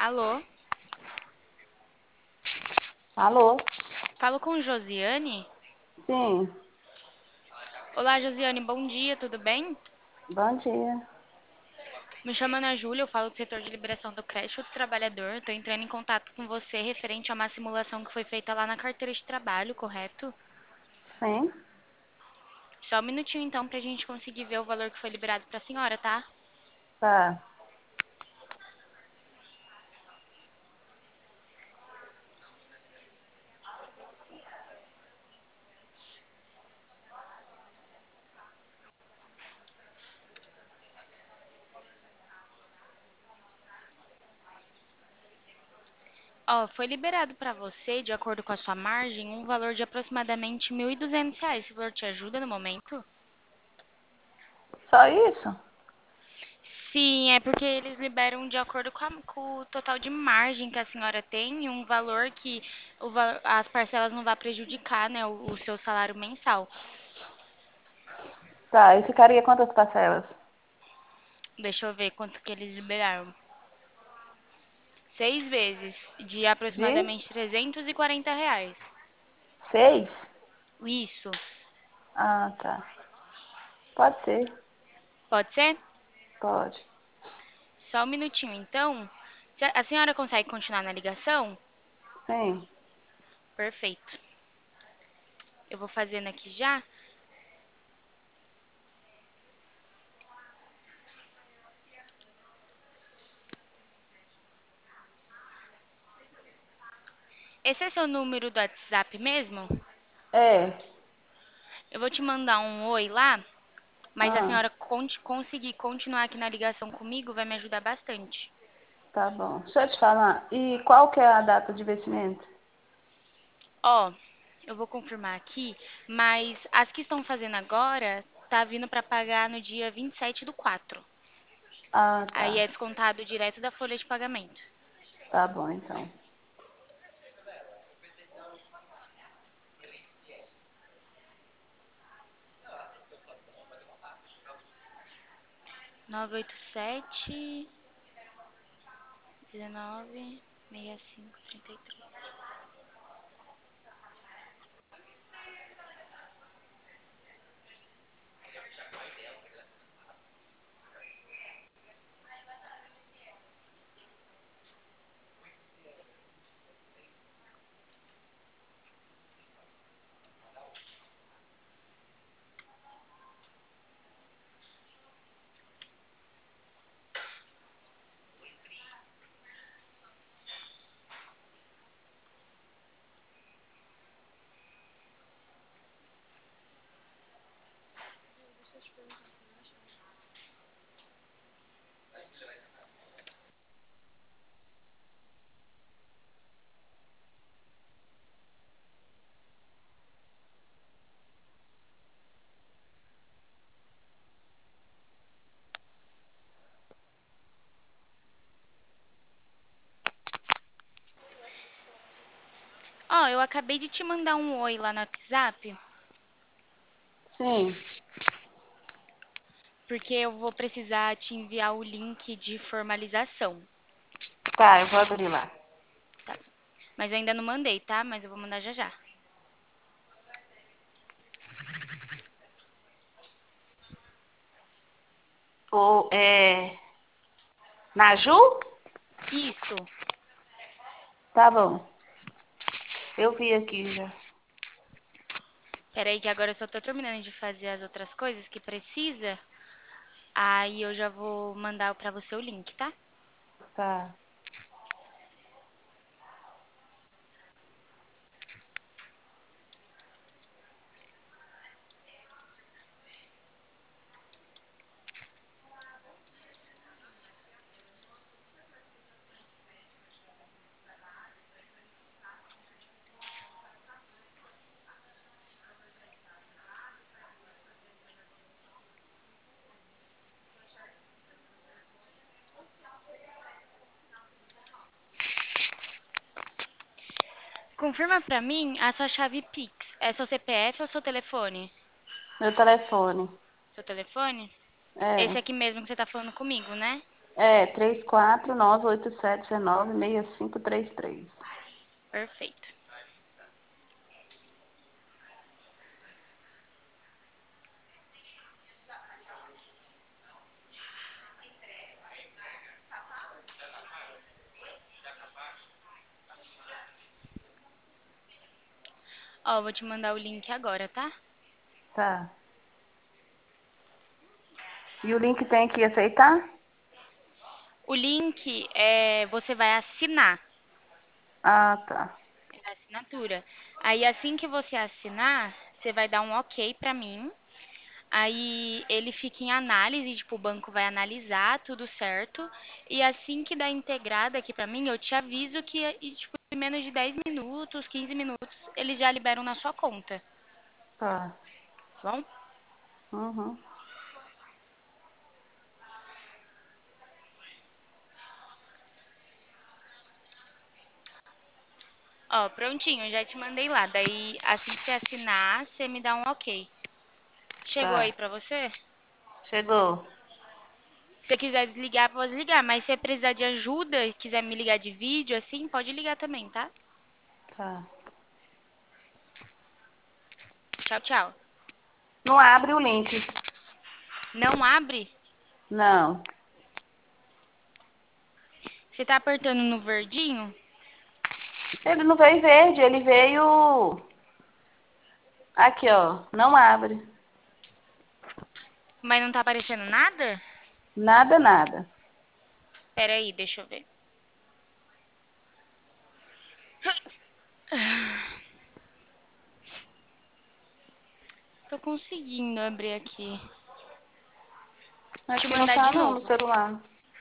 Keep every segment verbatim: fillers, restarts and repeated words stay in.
Alô? Alô? Falo com Josiane? Sim, Olá, Josiane, bom dia, tudo bem? bom dia. Me chamo Ana Júlia, eu falo do setor de liberação do crédito do trabalhador. Estou entrando em contato com você referente a uma simulação que foi feita lá na carteira de trabalho, correto? Sim, Só um minutinho então para a gente conseguir ver o valor que foi liberado para a senhora, tá? tá. Ó, foi liberado para você, de acordo com a sua margem, um valor de aproximadamente mil e duzentos reais. Esse valor te ajuda no momento? Só isso? Sim, é porque eles liberam de acordo com, a- com o total de margem que a senhora tem e um valor que o va- as parcelas não vá prejudicar, né, o, o seu salário mensal. Tá, e ficaria quantas parcelas? Deixa eu ver quanto que eles liberaram. Seis vezes, de De aproximadamente trezentos e quarenta reais. seis? Isso, Ah, tá. Pode ser, pode ser? pode. Só um minutinho, então. Se A a senhora consegue continuar na ligação? Sim, Perfeito. Eu vou fazendo aqui já. Esse é seu número do WhatsApp mesmo? é. Eu vou te mandar um oi lá. Mas a Ah, senhora conte- conseguir continuar aqui na ligação comigo vai me ajudar bastante. tá bom. Deixa eu te falar. E qual que é a data de vencimento? Ó, eu vou confirmar aqui, mas as que estão fazendo agora tá vindo para pagar no dia vinte e sete do quatro. Ah, Aí é tá. descontado direto da folha de pagamento. Tá bom, então. nove oito sete, dezenove, sessenta e cinco, trinta e três. Ó, eu acabei de te mandar um oi lá no WhatsApp, Sim, porque eu vou precisar te enviar o link de formalização. tá, eu vou abrir lá. Tá. Mas eu ainda não mandei, tá? Mas eu vou mandar já já. O, é... Naju? Isso. Tá bom. Eu vi aqui já. Peraí que agora eu só tô terminando de fazer as outras coisas que precisa. Aí eu já vou mandar pra você o link, tá? Tá. Confirma pra mim a sua chave Pix. É seu C P F ou seu telefone? Meu telefone. Seu telefone? Esse É, aqui mesmo que você tá falando comigo, né? É, três quatro nove oito sete um nove seis cinco três três. Perfeito. Ó, vou te mandar o link agora, tá? Tá. E o link tem que aceitar? O link é você vai assinar. Ah, tá. É da assinatura. Aí assim que você assinar, você vai dar um ok pra mim. Aí ele fica em análise, tipo, o banco vai analisar tudo certo. E assim que dá integrada aqui pra mim, eu te aviso que e, tipo, em menos de dez minutos, quinze minutos, eles já liberam na sua conta. Tá. Tá bom? Uhum. Ó, prontinho, já te mandei lá. Daí, assim que você assinar, você me dá um ok. Chegou aí Tá. pra você? Chegou. Se você quiser desligar, pode ligar. Mas se você precisar de ajuda e quiser me ligar de vídeo, assim, pode ligar também, tá? Tá. Tchau, tchau. Não abre o link. Não abre? Não. Você tá apertando no verdinho? Ele não veio verde, ele veio. Aqui, ó. Não abre. Mas não tá aparecendo nada? Nada, nada. Pera aí, deixa eu ver. Tô conseguindo abrir aqui. Deixa eu Aqui não mandar tá de não no novo. celular.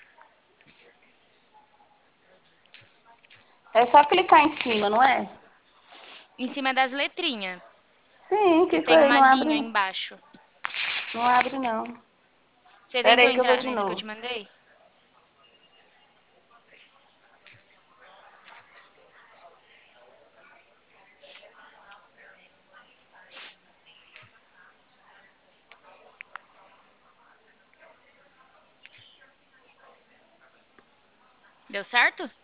É só clicar em cima, não é? Em cima das letrinhas. Sim, Que que tem foi? uma Não abre, linha não. embaixo. Não abre, não. Você Pera tentou aí que eu vou entrar de nesse que eu te novo. mandei? Deu certo?